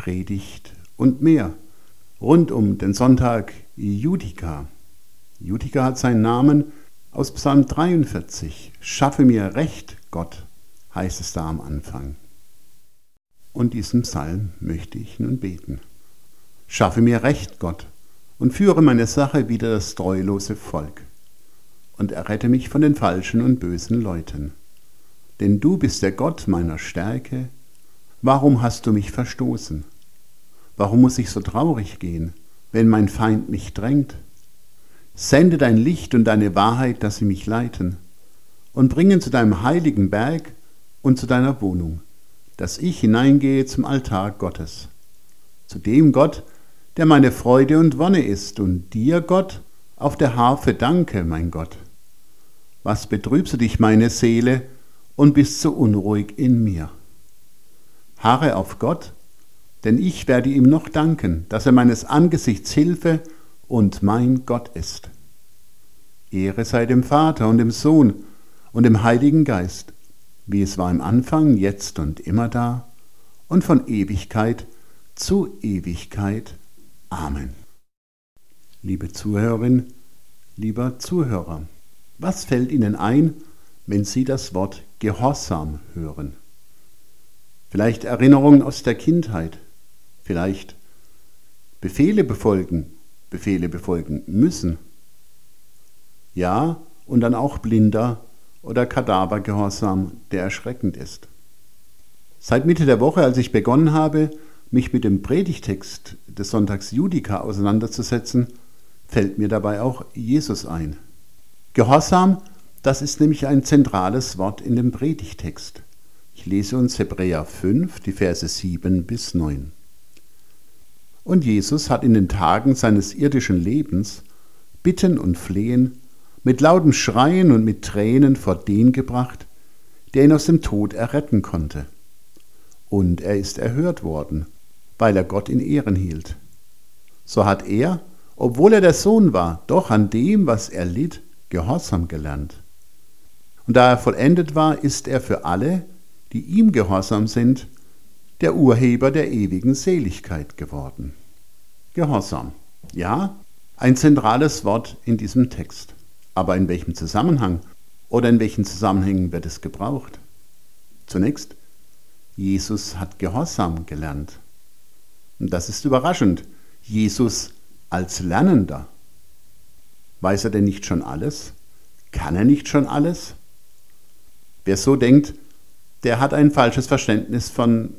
Predigt und mehr rund um den Sonntag Judika. Judika hat seinen Namen aus Psalm 43. Schaffe mir Recht, Gott, heißt es da am Anfang. Und diesen Psalm möchte ich nun beten. Schaffe mir Recht, Gott, und führe meine Sache wider das treulose Volk. Und errette mich von den falschen und bösen Leuten. Denn du bist der Gott meiner Stärke. Warum hast du mich verstoßen? Warum muss ich so traurig gehen, wenn mein Feind mich drängt? Sende dein Licht und deine Wahrheit, dass sie mich leiten und bringen zu deinem heiligen Berg und zu deiner Wohnung, dass ich hineingehe zum Altar Gottes, zu dem Gott, der meine Freude und Wonne ist, und dir, Gott, auf der Harfe danke, mein Gott. Was betrübst du dich, meine Seele, und bist so unruhig in mir? Harre auf Gott, denn ich werde ihm noch danken, dass er meines Angesichts Hilfe und mein Gott ist. Ehre sei dem Vater und dem Sohn und dem Heiligen Geist, wie es war im Anfang, jetzt und immer da und von Ewigkeit zu Ewigkeit. Amen. Liebe Zuhörerin, lieber Zuhörer, was fällt Ihnen ein, wenn Sie das Wort Gehorsam hören? Vielleicht Erinnerungen aus der Kindheit, vielleicht Befehle befolgen müssen. Ja, und dann auch blinder oder Kadavergehorsam, der erschreckend ist. Seit Mitte der Woche, als ich begonnen habe, mich mit dem Predigtext des Sonntags Judika auseinanderzusetzen, fällt mir dabei auch Jesus ein. Gehorsam, das ist nämlich ein zentrales Wort in dem Predigtext. Ich lese uns Hebräer 5, die Verse 7 bis 9. Und Jesus hat in den Tagen seines irdischen Lebens Bitten und Flehen, mit lautem Schreien und mit Tränen vor den gebracht, der ihn aus dem Tod erretten konnte. Und er ist erhört worden, weil er Gott in Ehren hielt. So hat er, obwohl er der Sohn war, doch an dem, was er litt, Gehorsam gelernt. Und da er vollendet war, ist er für alle, die ihm gehorsam sind, der Urheber der ewigen Seligkeit geworden. Gehorsam. Ja, ein zentrales Wort in diesem Text. Aber in welchem Zusammenhang oder in welchen Zusammenhängen wird es gebraucht? Zunächst, Jesus hat Gehorsam gelernt. Und das ist überraschend. Jesus als Lernender. Weiß er denn nicht schon alles? Kann er nicht schon alles? Wer so denkt, der hat ein falsches Verständnis vom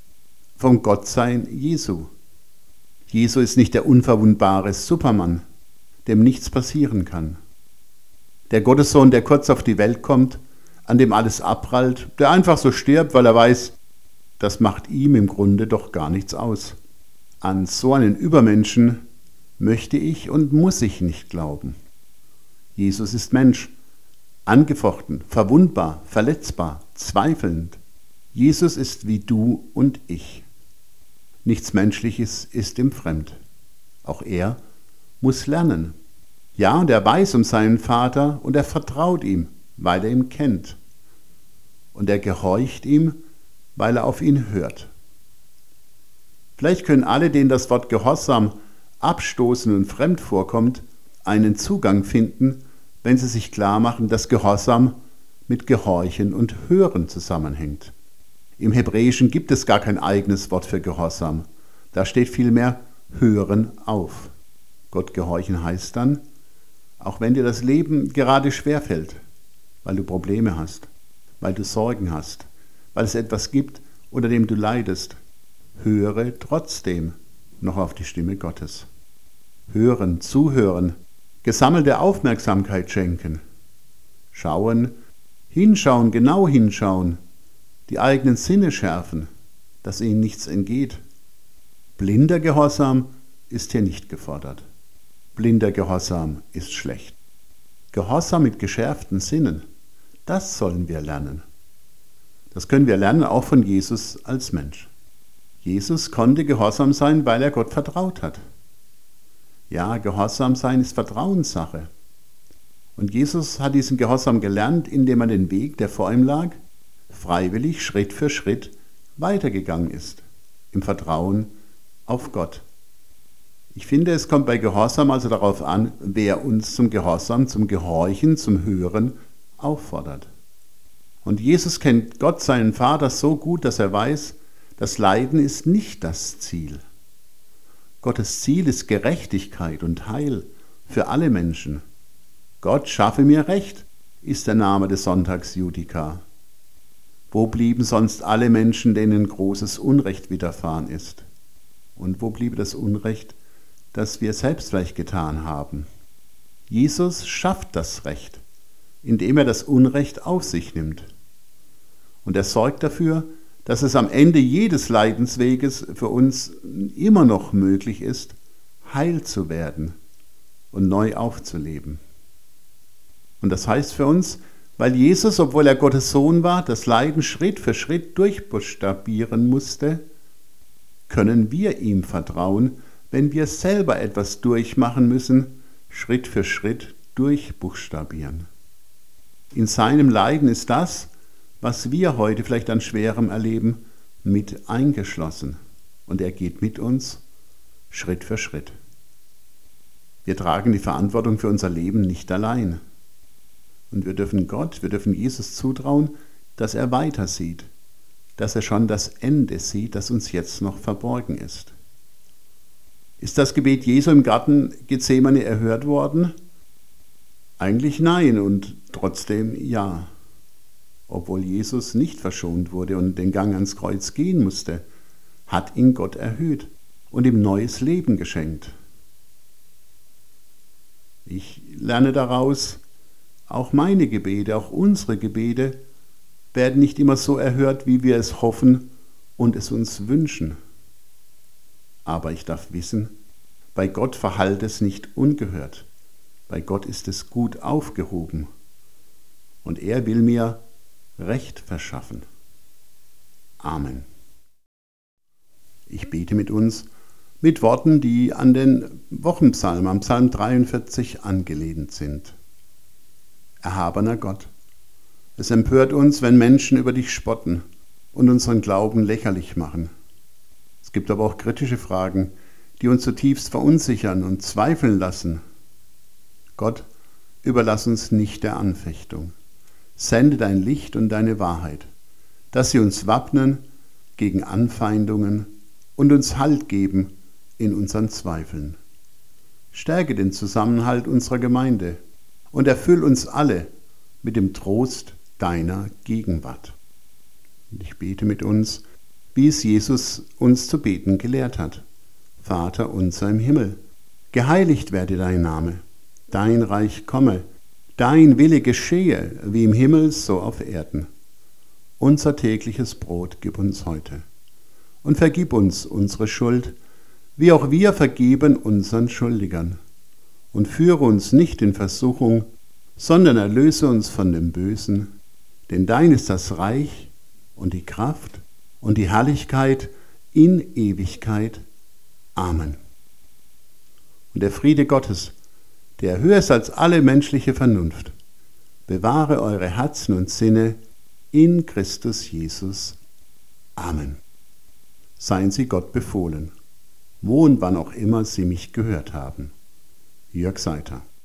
Gottsein Jesu. Jesu ist nicht der unverwundbare Superman, dem nichts passieren kann. Der Gottessohn, der kurz auf die Welt kommt, an dem alles abprallt, der einfach so stirbt, weil er weiß, das macht ihm im Grunde doch gar nichts aus. An so einen Übermenschen möchte ich und muss ich nicht glauben. Jesus ist Mensch, angefochten, verwundbar, verletzbar, zweifelnd. Jesus ist wie du und ich. Nichts Menschliches ist ihm fremd. Auch er muss lernen. Ja, und er weiß um seinen Vater und er vertraut ihm, weil er ihn kennt. Und er gehorcht ihm, weil er auf ihn hört. Vielleicht können alle, denen das Wort Gehorsam abstoßend und fremd vorkommt, einen Zugang finden, wenn sie sich klar machen, dass Gehorsam mit Gehorchen und Hören zusammenhängt. Im Hebräischen gibt es gar kein eigenes Wort für Gehorsam. Da steht vielmehr Hören auf. Gott gehorchen heißt dann, auch wenn dir das Leben gerade schwerfällt, weil du Probleme hast, weil du Sorgen hast, weil es etwas gibt, unter dem du leidest, höre trotzdem noch auf die Stimme Gottes. Hören, zuhören, gesammelte Aufmerksamkeit schenken, schauen, hinschauen, genau hinschauen, die eigenen Sinne schärfen, dass ihnen nichts entgeht. Blinder Gehorsam ist hier nicht gefordert. Blinder Gehorsam ist schlecht. Gehorsam mit geschärften Sinnen, das sollen wir lernen. Das können wir lernen auch von Jesus als Mensch. Jesus konnte gehorsam sein, weil er Gott vertraut hat. Ja, Gehorsam sein ist Vertrauenssache. Und Jesus hat diesen Gehorsam gelernt, indem er den Weg, der vor ihm lag, freiwillig Schritt für Schritt weitergegangen ist, im Vertrauen auf Gott. Ich finde, es kommt bei Gehorsam also darauf an, wer uns zum Gehorsam, zum Gehorchen, zum Hören auffordert. Und Jesus kennt Gott, seinen Vater, so gut, dass er weiß, das Leiden ist nicht das Ziel. Gottes Ziel ist Gerechtigkeit und Heil für alle Menschen. Gott schaffe mir Recht, ist der Name des Sonntags Judika. Wo blieben sonst alle Menschen, denen großes Unrecht widerfahren ist? Und wo bliebe das Unrecht, das wir selbst vielleicht getan haben? Jesus schafft das Recht, indem er das Unrecht auf sich nimmt. Und er sorgt dafür, dass es am Ende jedes Leidensweges für uns immer noch möglich ist, heil zu werden und neu aufzuleben. Und das heißt für uns, weil Jesus, obwohl er Gottes Sohn war, das Leiden Schritt für Schritt durchbuchstabieren musste, können wir ihm vertrauen, wenn wir selber etwas durchmachen müssen, Schritt für Schritt durchbuchstabieren. In seinem Leiden ist das, was wir heute vielleicht an Schwerem erleben, mit eingeschlossen. Und er geht mit uns Schritt für Schritt. Wir tragen die Verantwortung für unser Leben nicht allein. Und wir dürfen Jesus zutrauen, dass er weiter sieht, dass er schon das Ende sieht, das uns jetzt noch verborgen ist. Ist das Gebet Jesu im Garten Gethsemane erhört worden? Eigentlich nein und trotzdem ja. Obwohl Jesus nicht verschont wurde und den Gang ans Kreuz gehen musste, hat ihn Gott erhöht und ihm neues Leben geschenkt. Ich lerne daraus, auch meine Gebete, auch unsere Gebete werden nicht immer so erhört, wie wir es hoffen und es uns wünschen. Aber ich darf wissen, bei Gott verhallt es nicht ungehört. Bei Gott ist es gut aufgehoben. Und er will mir Recht verschaffen. Amen. Ich bete mit uns mit Worten, die an den Wochenpsalm, am Psalm 43 angelehnt sind. Erhabener Gott, es empört uns, wenn Menschen über dich spotten und unseren Glauben lächerlich machen. Es gibt aber auch kritische Fragen, die uns zutiefst verunsichern und zweifeln lassen. Gott, überlass uns nicht der Anfechtung. Sende dein Licht und deine Wahrheit, dass sie uns wappnen gegen Anfeindungen und uns Halt geben in unseren Zweifeln. Stärke den Zusammenhalt unserer Gemeinde und erfüll uns alle mit dem Trost deiner Gegenwart. Und ich bete mit uns, wie es Jesus uns zu beten gelehrt hat. Vater unser im Himmel, geheiligt werde dein Name, dein Reich komme, dein Wille geschehe, wie im Himmel, so auf Erden. Unser tägliches Brot gib uns heute und vergib uns unsere Schuld, wie auch wir vergeben unseren Schuldigern. Und führe uns nicht in Versuchung, sondern erlöse uns von dem Bösen, denn dein ist das Reich und die Kraft und die Herrlichkeit in Ewigkeit. Amen. Und der Friede Gottes, der höher ist als alle menschliche Vernunft, bewahre eure Herzen und Sinne in Christus Jesus. Amen. Seien Sie Gott befohlen, wo und wann auch immer Sie mich gehört haben. Jörg Seiter.